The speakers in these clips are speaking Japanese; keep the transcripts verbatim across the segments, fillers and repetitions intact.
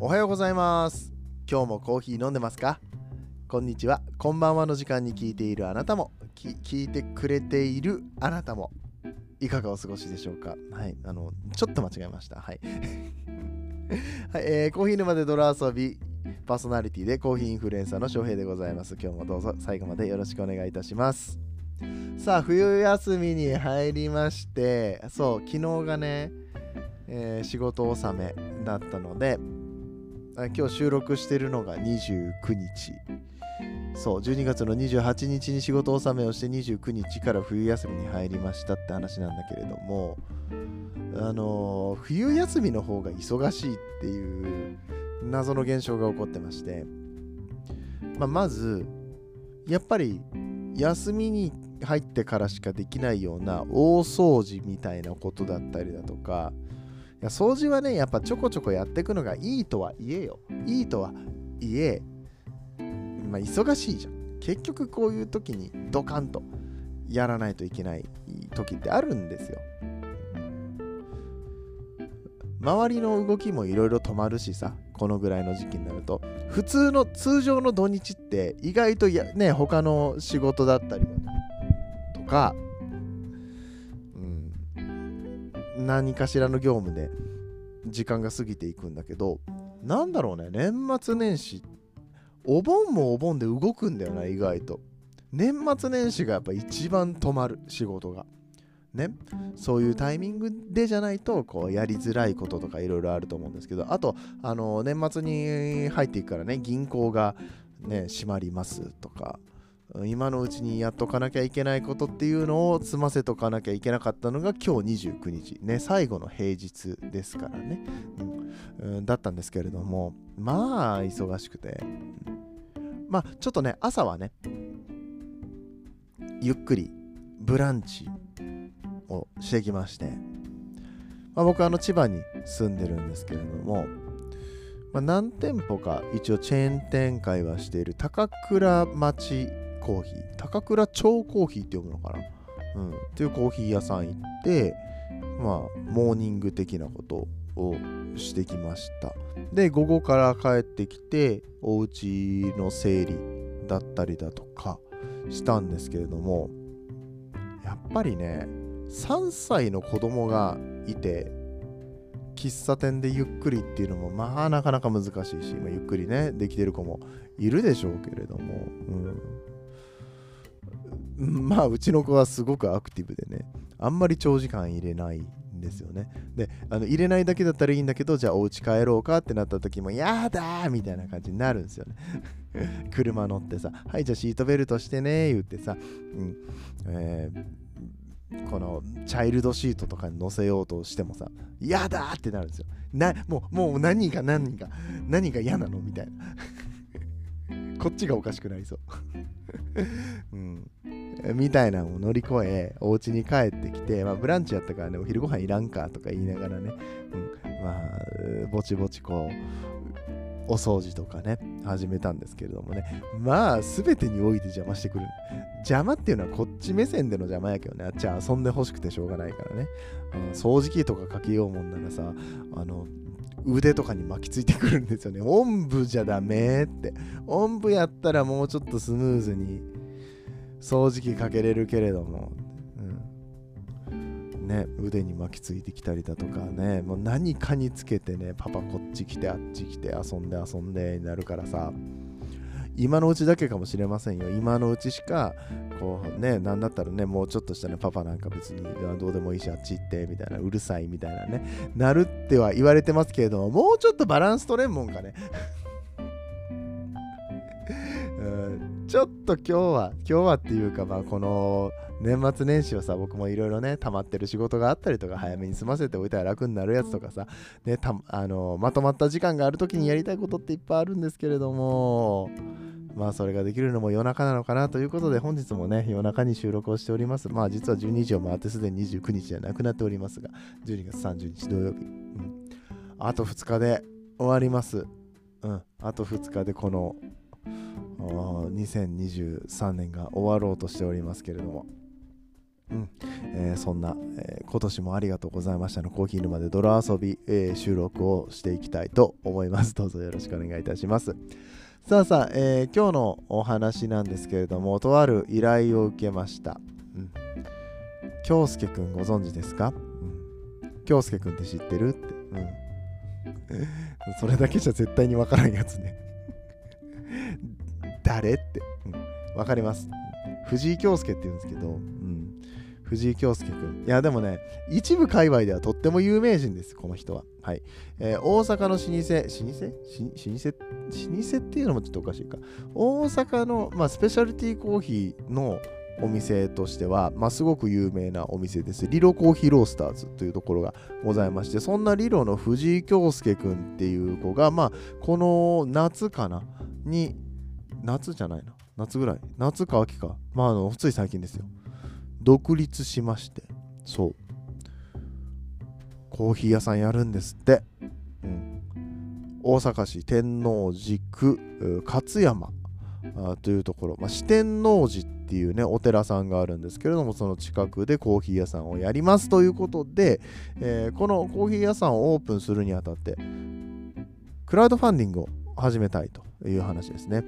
おはようございます。今日もコーヒー飲んでますか？こんにちは、こんばんはの時間に聞いているあなたも、き聞いてくれているあなたも、いかがお過ごしでしょうか？はい、あのちょっと間違えました。はい、はい、えー、コーヒー沼で泥遊びパーソナリティでコーヒーインフルエンサーの翔平でございます。今日もどうぞ最後までよろしくお願いいたします。さあ、冬休みに入りまして、そう、昨日がね、えー仕事納めだったので、あ今日収録してるのがにじゅうくにち、そうじゅうにがつのにじゅうはちにちに仕事納めをしてにじゅうくにちから冬休みに入りましたって話なんだけれども、あのー冬休みの方が忙しいっていう謎の現象が起こってまして、まあ、まずやっぱり休みに入ってからしかできないような大掃除みたいなことだったりだとか、いや掃除はねやっぱちょこちょこやっていくのがいいとは言えよいいとはいえ、まあ忙しいじゃん。結局こういう時にドカンとやらないといけない時ってあるんですよ。周りの動きもいろいろ止まるしさ、このぐらいの時期になると普通の通常の土日って意外とやね他の仕事だったりとか、うん、何かしらの業務で時間が過ぎていくんだけど、なんだろうね、年末年始お盆もお盆で動くんだよな。意外と年末年始がやっぱ一番止まる仕事がね。そういうタイミングでじゃないとこうやりづらいこととかいろいろあると思うんですけど、あとあの年末に入っていくからね、銀行がね閉まりますとか、今のうちにやっとかなきゃいけないことっていうのを済ませとかなきゃいけなかったのが今日にじゅうくにちね、最後の平日ですからね、うんうん、だったんですけれども、まあ忙しくて、まあちょっとね朝はねゆっくりブランチをしてきまして、まあ、僕はあの千葉に住んでるんですけれども、まあ、何店舗か一応チェーン展開はしている高倉町コーヒー、高倉町コーヒーって読むのかな、うん、っていうコーヒー屋さん行って、まあモーニング的なことをしてきました。で午後から帰ってきてお家の整理だったりだとかしたんですけれども、やっぱりねさんさいの子供がいて喫茶店でゆっくりっていうのもまあなかなか難しいし、まあ、ゆっくりねできてる子もいるでしょうけれども、うん、まあうちの子はすごくアクティブでね、あんまり長時間入れないんですよね。であの入れないだけだったらいいんだけど、じゃあお家帰ろうかってなった時もやだーみたいな感じになるんですよね。車乗ってさ、はいじゃあシートベルトしてね言ってさ、うんえーこのチャイルドシートとかに乗せようとしてもさ、やだーってなるんですよ。なもうもう何が何が何が嫌なのみたいな。こっちがおかしくなりそう、うん、みたいなのを乗り越えお家に帰ってきて、まあ、ブランチやったからねお昼ご飯いらんかとか言いながらね、うん、まあぼちぼちこうお掃除とかね始めたんですけれどもね、まあ全てにおいて邪魔してくる。邪魔っていうのはこっち目線での邪魔やけどね、あっちは遊んでほしくてしょうがないからね、うん、掃除機とかかけようもんならさ、あの腕とかに巻きついてくるんですよね。おんぶじゃダメって、おんぶやったらもうちょっとスムーズに掃除機かけれるけれども、うんね、腕に巻きついてきたりだとかね、もう何かにつけてね、パパこっち来てあっち来て遊んで遊んでになるからさ、今のうちだけかもしれませんよ。今のうちしかこうね、なんだったらねもうちょっとしたねパパなんか別にどうでもいいしあっち行ってみたいな、うるさいみたいなねなるっては言われてますけれども、もうちょっとバランス取れんもんかね。うんちょっと今日は今日はっていうか、まあこの年末年始はさ、僕もいろいろね溜まってる仕事があったりとか、早めに済ませておいたら楽になるやつとかさ、ね、たあのまとまった時間がある時にやりたいことっていっぱいあるんですけれども、まあそれができるのも夜中なのかなということで、本日もね夜中に収録をしております。まあ実はじゅうにじを回ってすでににじゅうくにちじゃなくなっておりますが、じゅうにがつさんじゅうにち土曜日、うん、あとふつかで終わります。うん、あとふつかでこのにせんにじゅうさんねんが終わろうとしておりますけれども、 うんえー、そんな、えー、今年もありがとうございましたのコーヒー沼で泥遊び、えー、収録をしていきたいと思います。どうぞよろしくお願いいたします。さあさあ、えー、今日のお話なんですけれども、とある依頼を受けました。うん、京介くんご存知ですか？うん、京介くんって知ってるって、うん、それだけじゃ絶対にわからんやつね。誰って、うん、わかります。藤井京介って言うんですけど、うん、藤井京介くん。いやでもね、一部界隈ではとっても有名人です、この人は。はい。えー、大阪の老舗、老舗し老舗老舗っていうのもちょっとおかしいか。大阪の、まあ、スペシャルティーコーヒーのお店としては、まあ、すごく有名なお店です。リロコーヒーロースターズというところがございまして、そんなリロの藤井京介くんっていう子が、まあ、この夏かなに、夏じゃないな。夏ぐらい。夏か秋か。まあ、あの、つい最近ですよ。独立しまして。そう。コーヒー屋さんやるんですって。うん。大阪市天王寺区勝山というところ。まあ、四天王寺っていうね、お寺さんがあるんですけれども、その近くでコーヒー屋さんをやりますということで、えー、このコーヒー屋さんをオープンするにあたって、クラウドファンディングを始めたいという話ですね。うん、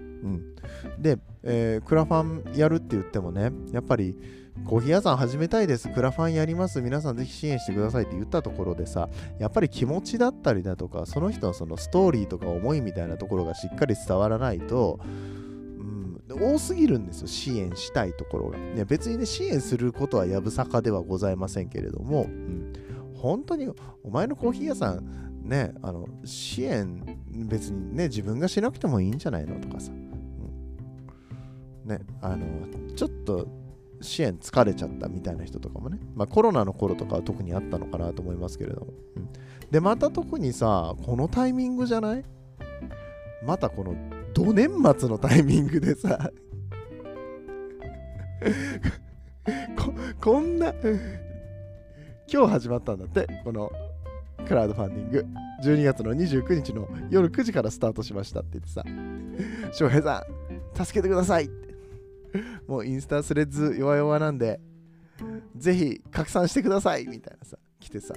で、えー、クラファンやるって言ってもね、やっぱりコーヒー屋さん始めたいです、クラファンやります、皆さんぜひ支援してくださいって言ったところでさ、やっぱり気持ちだったりだとか、その人のそのストーリーとか思いみたいなところがしっかり伝わらないと、うん、多すぎるんですよ、支援したいところが。ね、別にね、支援することはやぶさかではございませんけれども、うん、本当にお前のコーヒー屋さんね、あの支援別にね自分がしなくてもいいんじゃないのとかさ、うん、ね、あのちょっと支援疲れちゃったみたいな人とかもね、まあコロナの頃とかは特にあったのかなと思いますけれども、うん、でまた特にさこのタイミングじゃない？またこのど年末のタイミングでさこ, こんな今日始まったんだってこのクラウドファンディングじゅうにがつのにじゅうくにちの夜くじからスタートしましたって言ってさ、翔平さん助けてくださいってもうインスタスレッズ弱々なんでぜひ拡散してくださいみたいなさ来てさ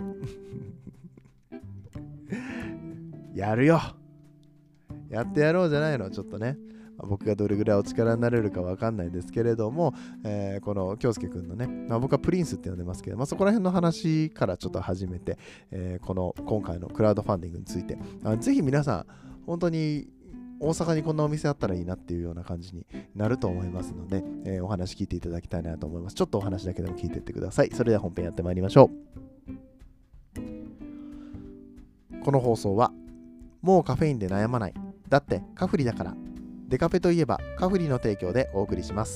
やるよやってやろうじゃないの。ちょっとね、まあ、僕がどれぐらいお力になれるかわかんないですけれども、えー、この京介くんのね、まあ、僕はプリンスって呼んでますけど、まあ、そこら辺の話からちょっと始めて、えー、この今回のクラウドファンディングについてあぜひ皆さん本当に大阪にこんなお店あったらいいなっていうような感じになると思いますので、えー、お話聞いていただきたいなと思います。ちょっとお話だけでも聞いていってください。それでは本編やってまいりましょう。この放送はもうカフェインで悩まないだってカフリだからデカフェといえばカフリの提供でお送りします。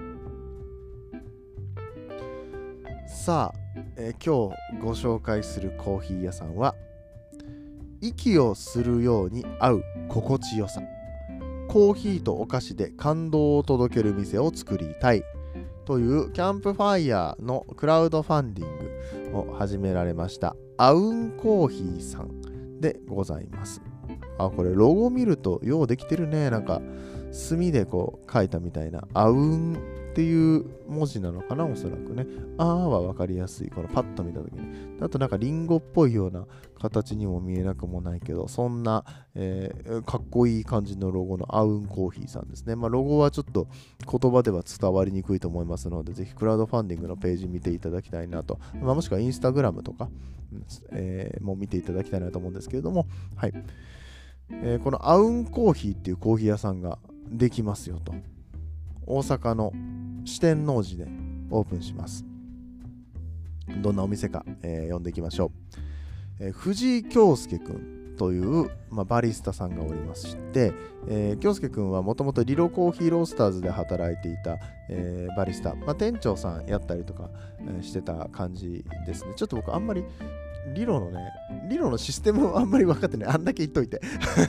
さあ、えー、今日ご紹介するコーヒー屋さんは息をするように合う心地よさ、コーヒーとお菓子で感動を届ける店を作りたいというキャンプファイヤーのクラウドファンディングを始められましたアウンコーヒーさんでございます。あ、これロゴ見るとようできてるね。なんか墨でこう書いたみたいなアウンっていう文字なのかな、おそらくね。あーは分かりやすい。このパッと見たときに。あとなんかリンゴっぽいような形にも見えなくもないけど、そんな、えー、かっこいい感じのロゴのアウンコーヒーさんですね。まあロゴはちょっと言葉では伝わりにくいと思いますので、ぜひクラウドファンディングのページ見ていただきたいなと。まあ、もしくはインスタグラムとか、えー、もう見ていただきたいなと思うんですけれども、はい。えー、このアウンコーヒーっていうコーヒー屋さんができますよと。大阪の四天王寺でオープンします。どんなお店か、えー、呼んでいきましょう。えー、藤井京介くんという、まあ、バリスタさんがおりまして、えー、京介くんはもともとリロコーヒーロースターズで働いていた、えー、バリスタ、まあ、店長さんやったりとか、えー、してた感じですね。ちょっと僕あんまりリロのね、リロのシステムをあんまり分かってない。あんだけ言っといて。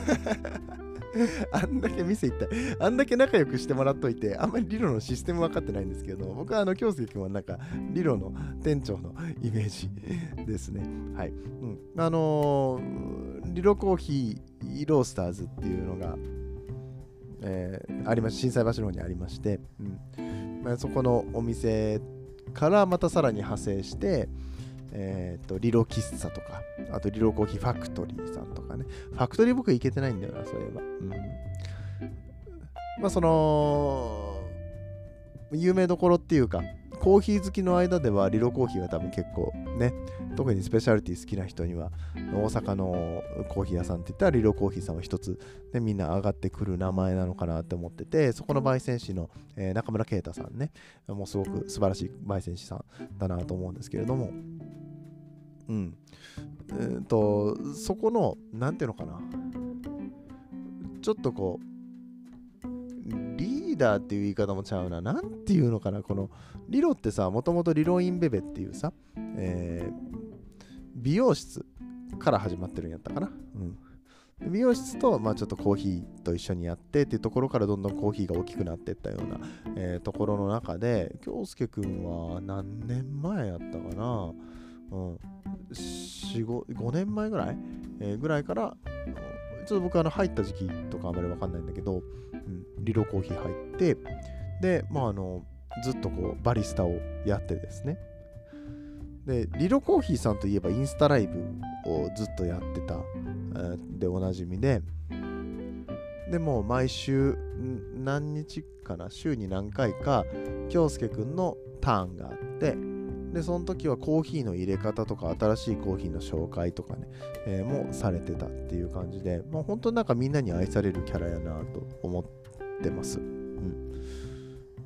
あんだけ店行って、あんだけ仲良くしてもらっといて、あんまりリロのシステム分かってないんですけど、僕はあの、京介君はなんか、リロの店長のイメージですね。はい。うん。あのー、リロコーヒーロースターズっていうのが、えー、ありまし、心斎橋の方にありまして、うん。まあ、そこのお店からまたさらに派生して、えー、とリロ喫茶とか、あとリロコーヒーファクトリーさんとかね。ファクトリー僕行けてないんだよな、そういえば。うん、まあその有名どころっていうか、コーヒー好きの間ではリロコーヒーは多分結構ね、特にスペシャルティ好きな人には大阪のコーヒー屋さんって言ったらリロコーヒーさんは一つでみんな上がってくる名前なのかなって思ってて、そこの焙煎師の、えー、中村啓太さんね、もうすごく素晴らしい焙煎師さんだなと思うんですけれども、うん、えー、とそこのなんていうのかな、ちょっとこうリーダーっていう言い方もちゃうな、なんていうのかな、このリロってさ、もともとリロインベベっていうさ、えー、美容室から始まってるんやったかな。うん、美容室と、まあ、ちょっとコーヒーと一緒にやってっていうところからどんどんコーヒーが大きくなっていったような、えー、ところの中で、京介くんは何年前やったかな、うん、よん、ご、ごねんまえぐらい、えー、ぐらいから、ちょっと僕あの入った時期とかあまりわかんないんだけど、うん、リロコーヒー入って、で、まああの、ずっとこうバリスタをやってですね。で、リロコーヒーさんといえばインスタライブをずっとやってた、えー、でおなじみで、でもう毎週何日かな、週に何回か京介くんのターンがあって、でその時はコーヒーの入れ方とか新しいコーヒーの紹介とかね、えー、もされてたっていう感じで、まあ、本当になんかみんなに愛されるキャラやなと思ってます。うん、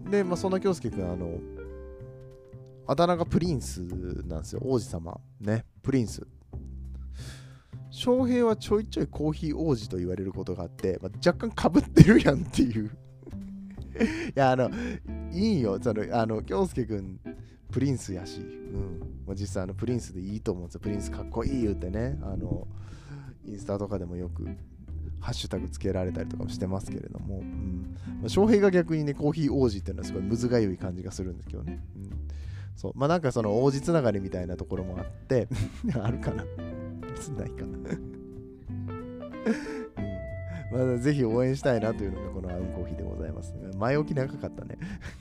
で、まあ、そんな京介くん、あのあだ名がプリンスなんですよ。王子様ね、プリンス。翔平はちょいちょいコーヒー王子と言われることがあって、まあ、若干かぶってるやんっていういや、あのいいよ、そのあの京介くんプリンスやし、うん、まあ、実際あのプリンスでいいと思うんですよ。プリンスかっこいい言うてね、あのインスタとかでもよくハッシュタグつけられたりとかもしてますけれども、うん、まあ、翔平が逆にねコーヒー王子っていうのはすごいむずがゆい感じがするんですけどね、うん、そうまあなんかその王子つながりみたいなところもあってあるかな別にないかな、うん、まあ、ぜひ応援したいなというのがこのアウンコーヒーでございます、ね、前置き長かったね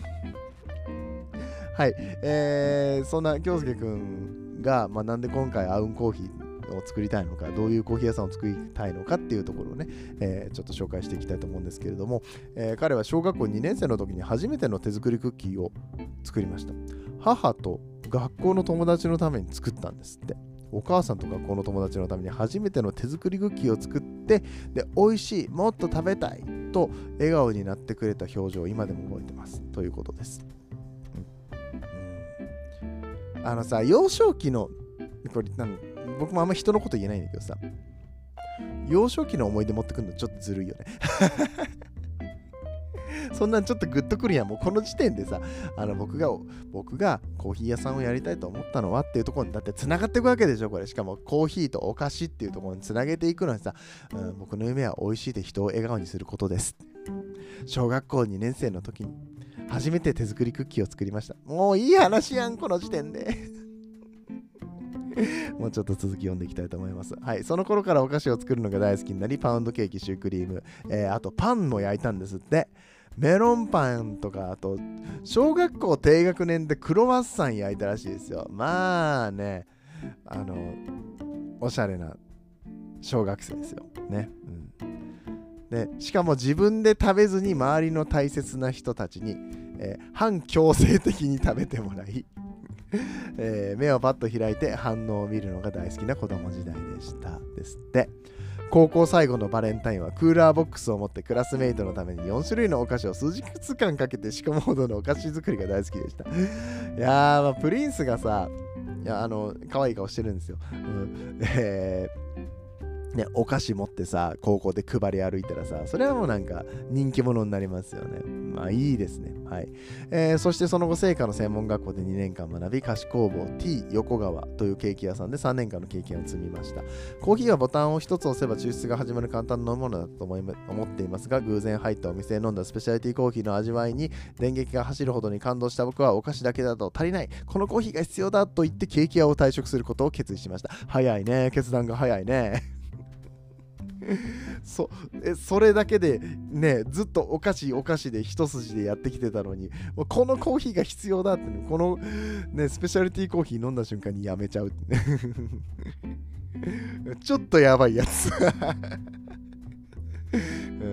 はい、えー、そんな京介くんが、まあ、なんで今回アウンコーヒーを作りたいのか、どういうコーヒー屋さんを作りたいのかっていうところをね、えー、ちょっと紹介していきたいと思うんですけれども、えー、彼は小学校にねん生の時に初めての手作りクッキーを作りました。母と学校の友達のために作ったんですって。お母さんと学校の友達のために初めての手作りクッキーを作って、で美味しい、もっと食べたいと笑顔になってくれた表情を今でも覚えてますということです。あのさ、幼少期のこれなん僕もあんま人のこと言えないんだけどさ、幼少期の思い出持ってくるのちょっとずるいよねそんなんちょっとグッとくるやん。もうこの時点でさ、あの僕が僕がコーヒー屋さんをやりたいと思ったのはっていうところにだってつながっていくわけでしょ、これ。しかもコーヒーとお菓子っていうところにつなげていくのにさ、うん、僕の夢は美味しいで人を笑顔にすることです。小学校にねん生の時に初めて手作りクッキーを作りました。もういい話やん、この時点でもうちょっと続き読んでいきたいと思います。はい、その頃からお菓子を作るのが大好きになり、パウンドケーキ、シュークリーム、えー、あとパンも焼いたんですって。メロンパンとか、あと小学校低学年でクロワッサン焼いたらしいですよ。まあね、あのおしゃれな小学生ですよね。うん、でしかも自分で食べずに周りの大切な人たちに、えー、反強制的に食べてもらいえー、目をパッと開いて反応を見るのが大好きな子供時代でしたですって。高校最後のバレンタインはクーラーボックスを持ってクラスメイトのためによん種類のお菓子を数日間かけて仕込むほどのお菓子作りが大好きでした。いやー、まあ、プリンスがさ、いや、あの可愛い顔してるんですよ。うん、えーね、お菓子持ってさ、高校で配り歩いたらさ、それはもうなんか人気者になりますよね。まあいいですね。はい。えー、そしてその後、製菓の専門学校でにねんかん学び、菓子工房 T 横川というケーキ屋さんでさんねんかんの経験を積みました。コーヒーはボタンを一つ押せば抽出が始まる簡単なものだと思い思っていますが、偶然入ったお店で飲んだスペシャリティコーヒーの味わいに電撃が走るほどに感動した僕は、お菓子だけだと足りない、このコーヒーが必要だと言ってケーキ屋を退職することを決意しました。早いね、決断が早いねそえそれだけでね、ずっとお菓子お菓子で一筋でやってきてたのに、もうこのコーヒーが必要だって、ね、この、ね、スペシャリティコーヒー飲んだ瞬間にやめちゃうってねちょっとやばいやつ、うん、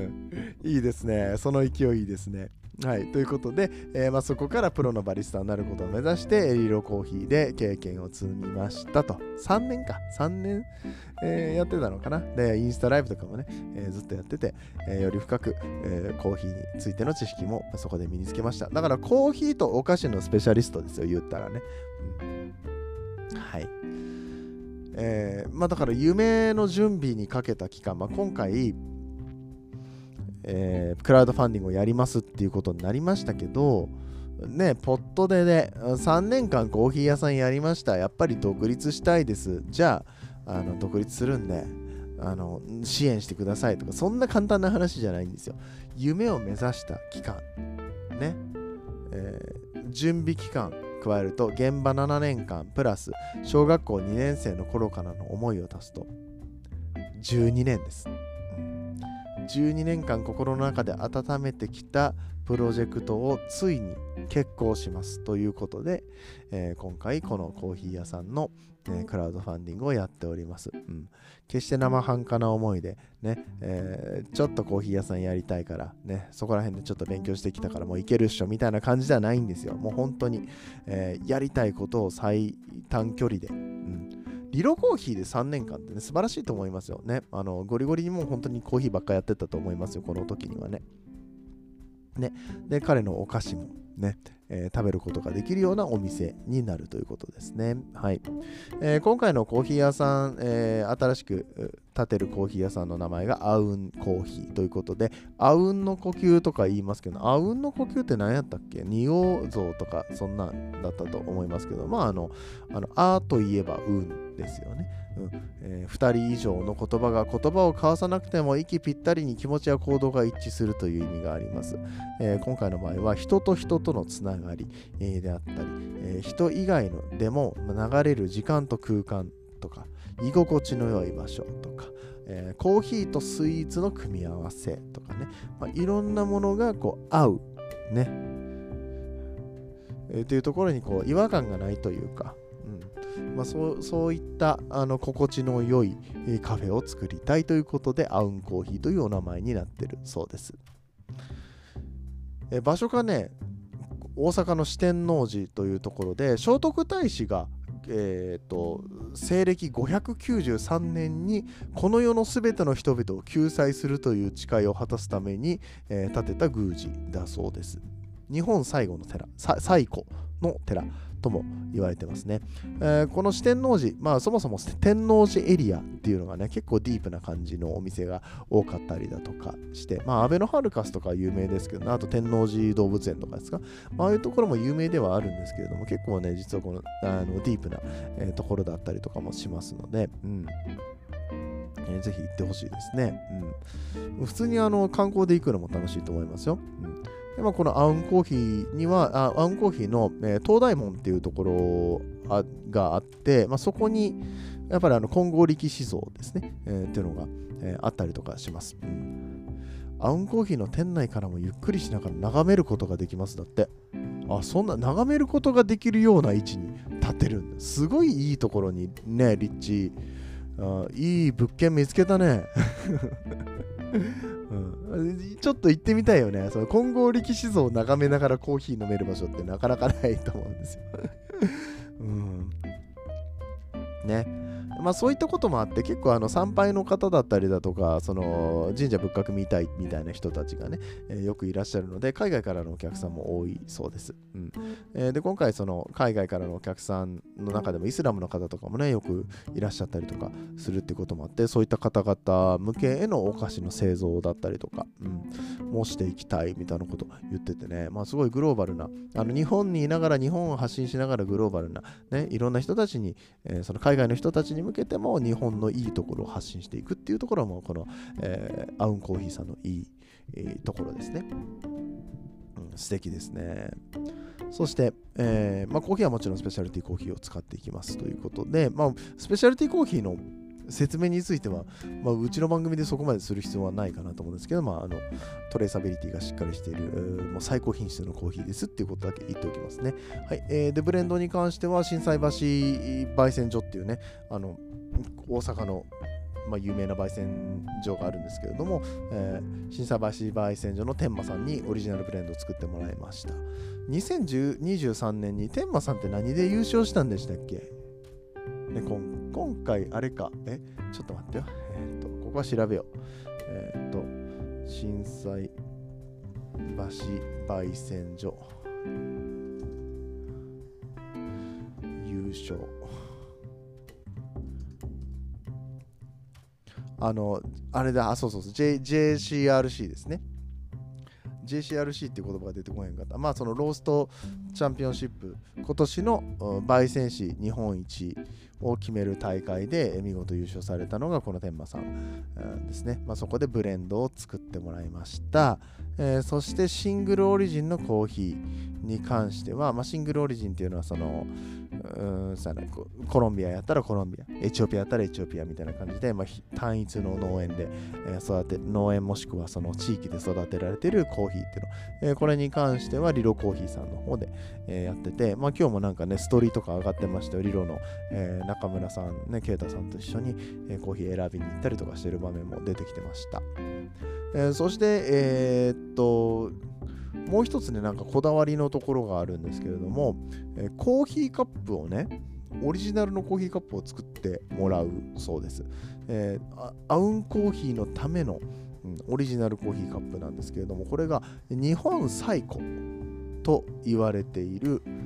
いいですね、その勢いいいですね。はい、ということで、えーまあ、そこからプロのバリスタになることを目指してエリロコーヒーで経験を積みましたと。さんねんかさんねん、えーやってたのかな。でインスタライブとかもね、えーずっとやってて、えーより深く、えーコーヒーについての知識もそこで身につけました。だからコーヒーとお菓子のスペシャリストですよ、言ったらね、うん、はい、えーまあだから夢の準備にかけた期間、まあ、今回えー、クラウドファンディングをやりますっていうことになりましたけどね、ポットでねさんねんかんコーヒー屋さんやりました、やっぱり独立したいです、じゃあ、あの独立するんであの支援してくださいとか、そんな簡単な話じゃないんですよ。夢を目指した期間ね、えー、準備期間加えると現場ななねんかんプラス小学校にねん生の頃からの思いを足すとじゅうにねんです。じゅうにねんかん心の中で温めてきたプロジェクトをついに決行しますということで、えー、今回このコーヒー屋さんの、えー、クラウドファンディングをやっております。うん、決して生半可な思いでね、えー、ちょっとコーヒー屋さんやりたいからね、そこら辺でちょっと勉強してきたからもういけるっしょみたいな感じではないんですよ。もう本当に、えー、やりたいことを最短距離で、うんリロコーヒーでさんねんかんってね、素晴らしいと思いますよね。あのゴリゴリにもう本当にコーヒーばっかやってたと思いますよ、この時にはね。ねで、彼のお菓子もね、えー、食べることができるようなお店になるということですね。はい。えー、今回のコーヒー屋さん、えー、新しく建てるコーヒー屋さんの名前がアウンコーヒーということで、アウンの呼吸とか言いますけど、アウンの呼吸って何やったっけ？仁王像とかそんなんだったと思いますけど、まああの、あの、アといえば運ですよね。うんえー、ふたり以上の言葉が言葉を交わさなくても息ぴったりに気持ちや行動が一致するという意味があります。えー、今回の場合は人と人とのつながり、えー、であったり、えー、人以外のでも流れる時間と空間とか居心地の良い場所とか、えー、コーヒーとスイーツの組み合わせとかね、まあ、いろんなものがこう合うね、えー、というところにこう違和感がないというか、うんまあ、そうそういったあの心地の良いカフェを作りたいということでアウンコーヒーというお名前になっているそうです。え場所がね、大阪の四天王寺というところで、聖徳太子が、えー、と西暦ごひゃくきゅうじゅうさんねんにこの世のすべての人々を救済するという誓いを果たすために、えー、建てた宮司だそうです。日本最後の寺、最古の寺とも言われてますね。えー、この四天王寺、まあそもそも天王寺エリアっていうのがね、結構ディープな感じのお店が多かったりだとかして、まあアベノハルカスとか有名ですけどね、あと天王寺動物園とかですか、まあああいうところも有名ではあるんですけれども、結構ね、実はこのあのディープな、えー、ところだったりとかもしますので、うんえー、ぜひ行ってほしいですね。うん、普通にあの観光で行くのも楽しいと思いますよ。うんでまあ、このアウンコーヒーには、あアウンコーヒーの、えー、東大門っていうところあがあって、まあ、そこにやっぱりあの金剛力士像ですね、えー、っていうのが、えー、あったりとかします、うん。アウンコーヒーの店内からもゆっくりしながら眺めることができます。だって。あ、そんな眺めることができるような位置に建てるんだ。すごいいいところにね、立地。あいい物件見つけたね。うん、ちょっと行ってみたいよね。その金剛力士像を眺めながらコーヒー飲める場所ってなかなかないと思うんですよ。うん、ね。まあそういったこともあって結構あの参拝の方だったりだとかその神社仏閣見たいみたいな人たちがね、えー、よくいらっしゃるので海外からのお客さんも多いそうです。うんえー、で今回その海外からのお客さんの中でもイスラムの方とかもねよくいらっしゃったりとかするってこともあってそういった方々向けへのお菓子の製造だったりとか、うん、もしていきたいみたいなことを言っててね、まあすごいグローバルなあの日本にいながら日本を発信しながらグローバルなねいろんな人たちに、えー、その海外の人たちに向けても日本のいいところを発信していくっていうところもこの、えー、アウンコーヒーさんのいい、えー、ところですね、うん、素敵ですね。そして、えーまあ、コーヒーはもちろんスペシャルティコーヒーを使っていきますということで、まあ、スペシャルティコーヒーの説明については、まあ、うちの番組でそこまでする必要はないかなと思うんですけど、まあ、あのトレーサビリティがしっかりしているもう最高品質のコーヒーですっていうことだけ言っておきますね。はい、えー、でブレンドに関しては心斎橋焙煎所っていうね、あの大阪のまあ、有名な焙煎所があるんですけれども、えー、心斎橋焙煎所の天馬さんにオリジナルブレンドを作ってもらいました。にせんにじゅうさんねんに天馬さんって何で優勝したんでしたっけ、ね、こん今回あれか、えちょっと待ってよ、えー、っとここは調べよう。えー、っと心斎橋焙煎所優勝、あの、あれだ、あ、そうそうそう、J、ジェーシーアールシー ですね。ジェーシーアールシー っていう言葉が出てこへんかった。まあ、そのローストチャンピオンシップ、今年の焙煎士日本一を決める大会で見事優勝されたのがこの天馬さんですね。まあ、そこでブレンドを作ってもらいました。えー、そしてシングルオリジンのコーヒーに関しては、まあ、シングルオリジンっていうのはその、うんさコロンビアやったらコロンビア、エチオピアやったらエチオピアみたいな感じで、まあ、単一の農園で、えー、育て農園もしくはその地域で育てられているコーヒーっていうの、えー、これに関してはリロコーヒーさんの方で、えー、やってて、まあ、今日もなんかねストーリーとか上がってましたよ。リロの、えー、中村さんね、ケイタさんと一緒に、えー、コーヒー選びに行ったりとかしてる場面も出てきてました。えー、そしてえー、っともう一つね、なんかこだわりのところがあるんですけれども、えー、コーヒーカップをね、オリジナルのコーヒーカップを作ってもらうそうです。えー、アウンコーヒーのための、うん、オリジナルコーヒーカップなんですけれども、これが日本最古と言われている、うん、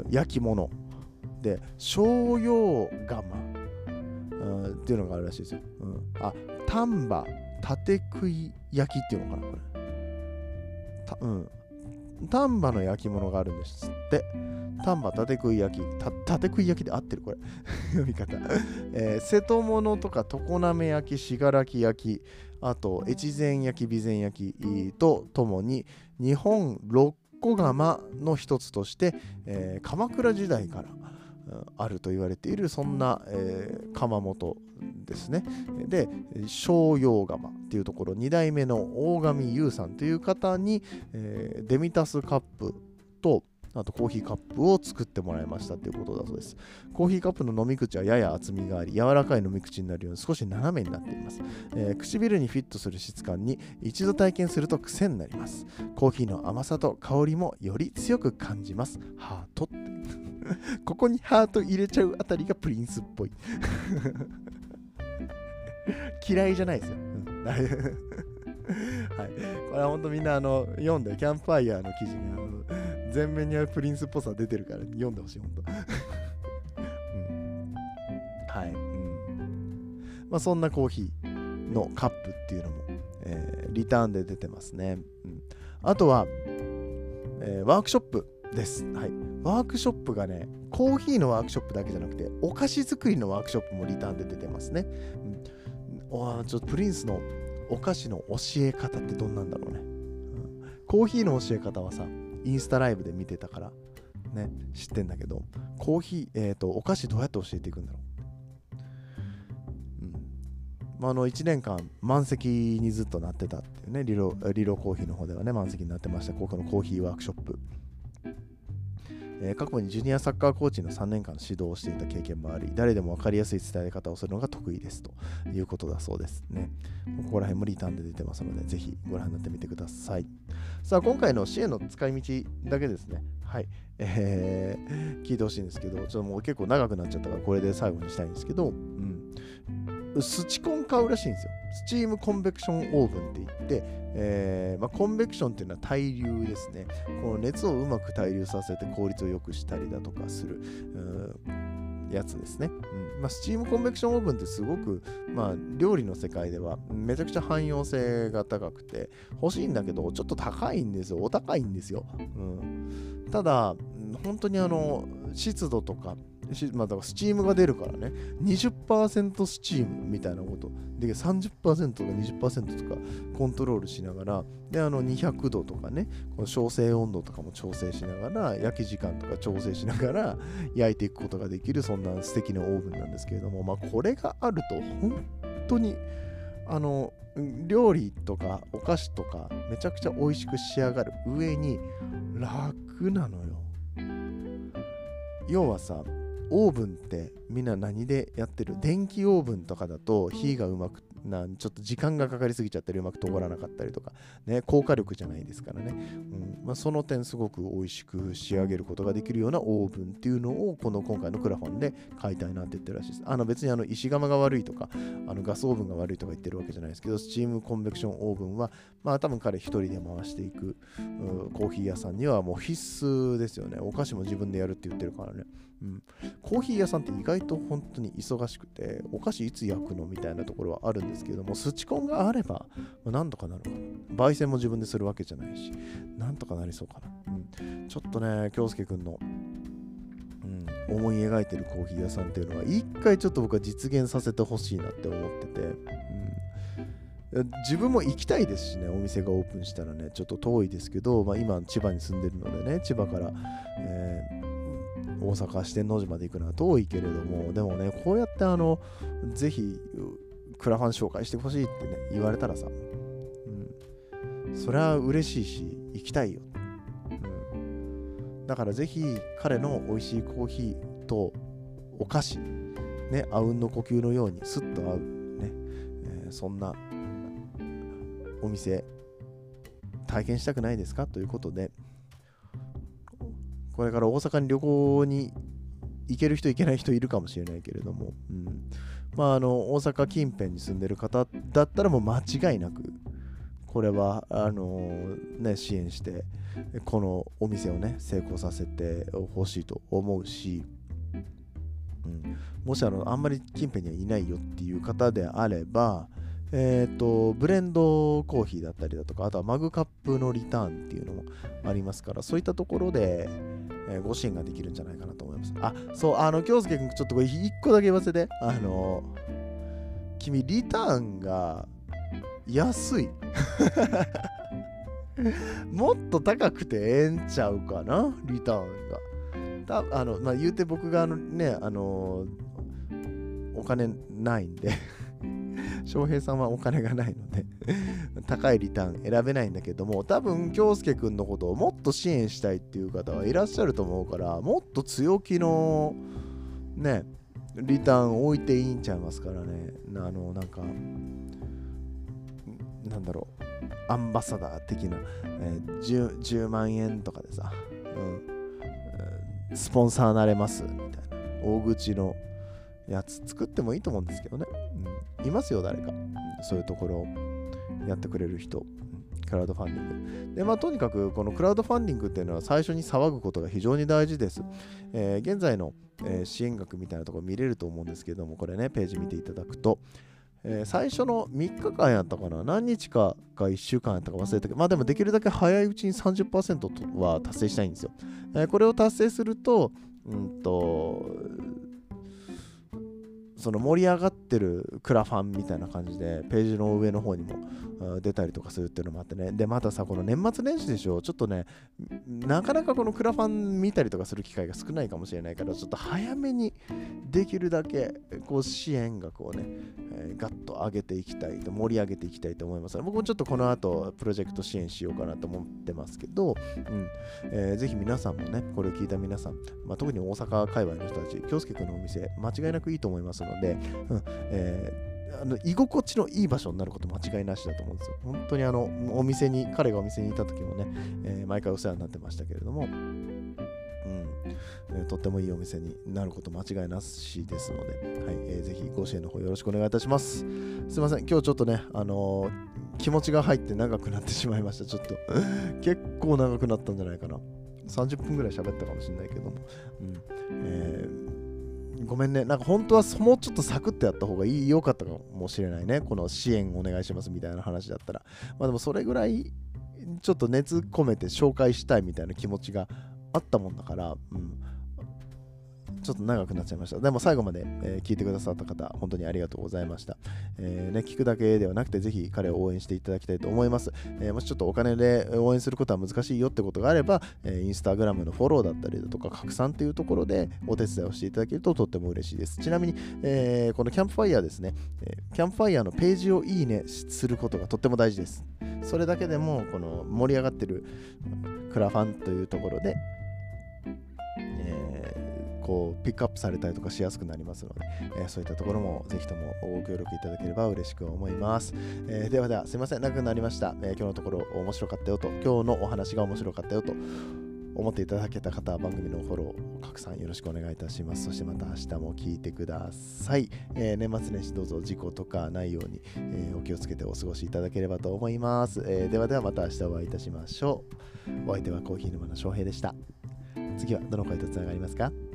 焼き物で、商用釜、うん、っていうのがあるらしいですよ。うん、あ、丹波縦食い焼きっていうのかな、これ。たうん。丹波の焼き物があるんですって。丹波縦食い焼き。た縦食い焼きで合ってるこれ。読み方。えー、瀬戸物とか常滑焼き、信楽焼き、あと越前焼き、備前焼きとともに日本六個窯の一つとして、えー、鎌倉時代からあると言われているそんな、えー、窯元ですね。で、商用窯っていうところ、に代目の大神優さんという方に、えー、デミタスカップとあとコーヒーカップを作ってもらいましたということだそうです。コーヒーカップの飲み口はやや厚みがあり、柔らかい飲み口になるように少し斜めになっています。えー、唇にフィットする質感に一度体験すると癖になります。コーヒーの甘さと香りもより強く感じます。ハートってここにハート入れちゃうあたりがプリンスっぽい嫌いじゃないですよ、うん、はい、これは本当みんなあの読んで、キャンプファイヤーの記事にあの全面にあるプリンスっぽさ出てるから読んでほしい、本当、うん、はい、うん、まあそんなコーヒーのカップっていうのも、えー、リターンで出てますね、うん、あとは、えー、ワークショップです。はい。ワークショップがね、コーヒーのワークショップだけじゃなくて、お菓子作りのワークショップもリターンで出てますね。うん、ちょっとプリンスのお菓子の教え方ってどんなんだろうね。うん、コーヒーの教え方はさ、インスタライブで見てたから、ね、知ってんだけど、コーヒー、えっと、お菓子どうやって教えていくんだろう。うん。まあ、あの、いちねんかん満席にずっとなってたっていうね、リロ、リロコーヒーの方ではね、満席になってました。ここのコーヒーワークショップ。えー、過去にジュニアサッカーコーチのさんねんかん指導をしていた経験もあり、誰でも分かりやすい伝え方をするのが得意ですということだそうですね。ここら辺もリターンで出てますので、ぜひご覧になってみてください。さあ、今回の支援の使い道だけですね。はい。えー、聞いてほしいんですけど、ちょっともう結構長くなっちゃったから、これで最後にしたいんですけど、うん。スチコン買うらしいんですよ。スチームコンベクションオーブンって言って、えーまあ、コンベクションっていうのは対流ですね。この熱をうまく対流させて効率を良くしたりだとかするやつですね。うんまあ、スチームコンベクションオーブンってすごく、まあ、料理の世界ではめちゃくちゃ汎用性が高くて欲しいんだけどちょっと高いんですよ。お高いんですよ。うん、ただ本当にあの湿度とかしまあ、だからスチームが出るからね、にじゅっパーセント スチームみたいなことで、さんじゅっパーセントとか にじゅっパーセント とかコントロールしながら、であのにひゃくどとかね、この焼成温度とかも調整しながら、焼き時間とか調整しながら焼いていくことができる、そんな素敵なオーブンなんですけれども、まあ、これがあると本当にあの料理とかお菓子とかめちゃくちゃ美味しく仕上がる上に楽なのよ。要はさ、オーブンってみんな何でやってる？電気オーブンとかだと火がうまくなちょっと時間がかかりすぎちゃったりうまく通らなかったりとかね、高火力じゃないですからね、うんまあ、その点すごく美味しく仕上げることができるようなオーブンっていうのをこの今回のクラファンで買いたいなって言ってるらしいです。あの別にあの石窯が悪いとかあのガスオーブンが悪いとか言ってるわけじゃないですけど、スチームコンベクションオーブンはまあ多分彼一人で回していくコーヒー屋さんにはもう必須ですよね。お菓子も自分でやるって言ってるからね。うん、コーヒー屋さんって意外と本当に忙しくて、お菓子いつ焼くのみたいなところはあるんですけども、スチコンがあれば、まあ、なんとかなるかな。焙煎も自分でするわけじゃないし、なんとかなりそうかな。うん、ちょっとね、京介くんの、うん、思い描いてるコーヒー屋さんっていうのは、一回ちょっと僕は実現させてほしいなって思ってて、うん、自分も行きたいですしね、お店がオープンしたらね、ちょっと遠いですけど、まあ、今千葉に住んでるのでね、千葉から、えー大阪四天王寺まで行くのは遠いけれども、でもね、こうやってあのぜひクラファン紹介してほしいってね言われたらさ、うん、それは嬉しいし行きたいよ、うん、だからぜひ彼の美味しいコーヒーとお菓子ね、あうんの呼吸のようにスッと合うね、えー、そんなお店体験したくないですかということで、これから大阪に旅行に行ける人行けない人いるかもしれないけれども、うん、まああの大阪近辺に住んでる方だったらもう間違いなくこれはあのー、ね支援してこのお店をね成功させてほしいと思うし、うん、もしあのあんまり近辺にはいないよっていう方であれば、えーと、ブレンドコーヒーだったりだとか、あとはマグカップのリターンっていうのもありますから、そういったところで、えー、ご支援ができるんじゃないかなと思います。あ、そう、あの、京介君、ちょっとこれ一個だけ言わせて、あの、君、リターンが安い。もっと高くてええんちゃうかな、リターンが。たあの、まあ、言うて僕があのね、あのお金ないんで翔平さんはお金がないので高いリターン選べないんだけども、多分京介くんのことをもっと支援したいっていう方はいらっしゃると思うから、もっと強気のねリターン置いていいんちゃいますからね。あのなんかなんだろう、アンバサダー的な、えー、10, じゅうまんえんとかでさ、うん、スポンサーなれますみたいな大口のやつ作ってもいいと思うんですけどね、うん、いますよ誰か、うん、そういうところをやってくれる人、うん、クラウドファンディングで、まあとにかくこのクラウドファンディングっていうのは最初に騒ぐことが非常に大事です、えー、現在の、えー、支援額みたいなところ見れると思うんですけども、これねページ見ていただくと、えー、最初のみっかかんやったかな、何日かかいっしゅうかんやったか忘れたけど、まあでもできるだけ早いうちに さんじゅっパーセント は達成したいんですよ、えー、これを達成するとうんとその盛り上がってるクラファンみたいな感じでページの上の方にも出たりとかするっていうのもあってね。でまたさ、この年末年始でしょ、ちょっとねなかなかこのクラファン見たりとかする機会が少ないかもしれないから、ちょっと早めにできるだけこう支援額をね、えー、ガッと上げていきたいと、盛り上げていきたいと思います。僕もちょっとこの後プロジェクト支援しようかなと思ってますけど、うんえー、ぜひ皆さんもね、これを聞いた皆さん、まあ、特に大阪界隈の人たち、京介くんのお店間違いなくいいと思いますので、うんえーあの居心地のいい場所になること間違いなしだと思うんですよ。本当にあのお店に彼がお店にいた時もね、えー、毎回お世話になってましたけれども、うんえー、とってもいいお店になること間違いなしですので、はいえー、ぜひご支援の方よろしくお願いいたします。すいません、今日ちょっとね、あのー、気持ちが入って長くなってしまいました。ちょっと結構長くなったんじゃないかな。さんじゅっぷんぐらい喋ったかもしれないけども、うんえーごめんね、なんか本当はもうちょっとサクッとやった方がいい良かったかもしれないね。この支援お願いしますみたいな話だったら。まあでもそれぐらいちょっと熱込めて紹介したいみたいな気持ちがあったもんだから、うん、 ちょっと長くなっちゃいました。でも最後まで、えー聞いてくださった方、本当にありがとうございました。えーね、聞くだけではなくて、ぜひ彼を応援していただきたいと思います。えーもしちょっとお金で応援することは難しいよってことがあれば、えーインスタグラムのフォローだったりだとか、拡散というところでお手伝いをしていただけるととっても嬉しいです。ちなみに、えーこのキャンプファイヤーですね、えーキャンプファイヤーのページをいいねすることがとっても大事です。それだけでも、この盛り上がってるクラファンというところで、えーこうピックアップされたりとかしやすくなりますので、えーそういったところもぜひともご協力いただければ嬉しく思います。えーではでは、すいません、長くなりました。えー今日のところ面白かったよと、今日のお話が面白かったよと思っていただけた方は番組のフォロー、拡散よろしくお願いいたします。そしてまた明日も聞いてください。えー年末年始どうぞ事故とかないように、えーお気をつけてお過ごしいただければと思います。えーではではまた明日お会いいたしましょう。お相手はコーヒー沼の翔平でした。次はどの声とつながりますか？